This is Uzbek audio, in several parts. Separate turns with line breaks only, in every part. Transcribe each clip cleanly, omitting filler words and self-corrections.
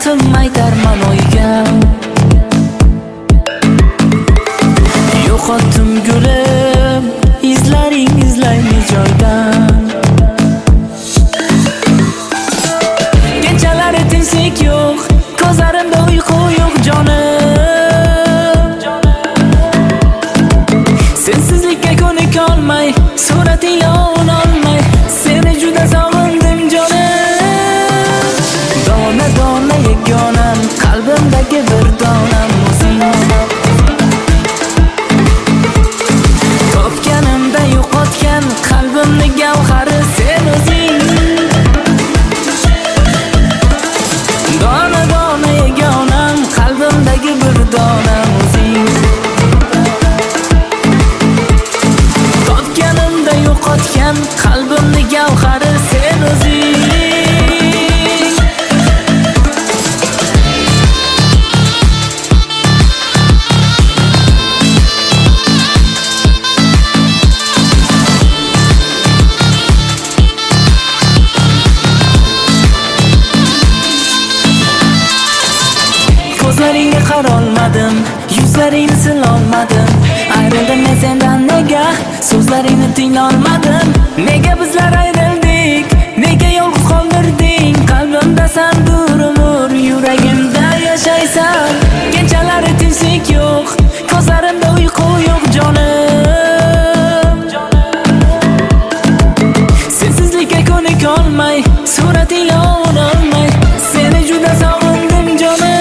sotim aytarman o'yga. Yo'qotdim gulim, izlaring izlaymi joydan. Kechalari tinchlik yo'q, ko'zlarimda uyqu yo'q jonim. Sensizlikka ko'nikolmay, surating yonolmay, seni juda sog'indim jonim. Dona dona yegonam, qalbimdagi bir donam o'zing. Topganimda yo'qotgan qalbimni gavhari sen o'zing. Dona dona yegonam, qalbimdagi bir donam o'zing. Topganimda yo'qotgan qalbimni gavhari sen o'zing. Ko'zlaringga qarolmadim, yuzlaringni silolmadim. Ayrildim men sendan nega, so'zlaringni tinglolmadim. Nega bizlar ayrildik, nega yolg'iz qoldirding? Qalbimdasan bir umr, yuragimda yashaysan. Kechalari tinchlik yo'q, ko'zlarimda uyqu yo'q jonim. Sensizlikka ko'nikolmay, surating yonolmay, seni juda sog'indim jonim.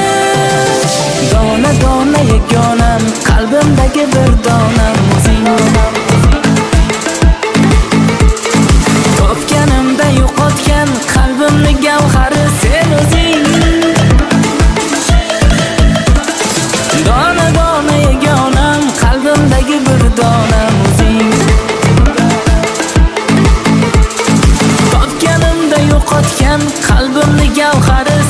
Dona dona yegonam, qalbimdagi bir donam o'zing. Topganimda yo'qotgan qalbimni gavhari sen o'zing. Dona dona yegonam, qalbimdagi bir donam o'zing. Topganimda yo'qotgan qalbimni gavhari